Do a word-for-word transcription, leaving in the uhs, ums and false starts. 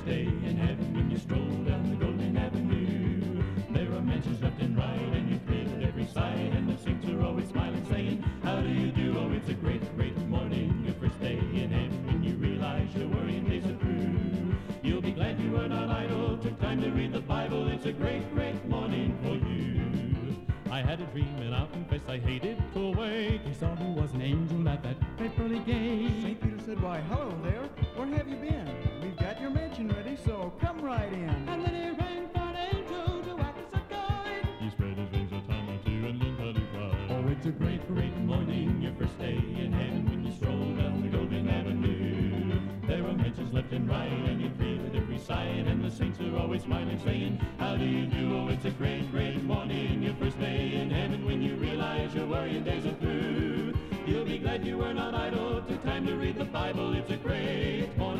day in heaven when you stroll down the golden avenue. There are mansions left and right, and you thrill at every sight, and the saints are always smiling, saying, how do you do? Oh, it's a great, great morning, your first day in heaven when you realize your worrying days are through. You'll be glad you were not idle, took time to read the Bible. It's a great, great morning for you. I had a dream, and I'll confess I hated to awake. He saw he was an angel at that great pearly gate. Saint Peter said, why, hello there, where have you been? We've got your mansion ready, so come right in. And then he rang for an angel to act as a guide. He spread his wings a time or two and learned how to fly. Oh, it's a great, great morning, your first day in heaven when you stroll down the golden avenue. There are mansions left and right, and you feel at every side, and the saints are always smiling, saying, how do you do? Oh, it's a great, great morning, your first day in heaven when you realize your worrying days are through. You'll be glad you were not idle, took time to read the Bible. It's a great morning.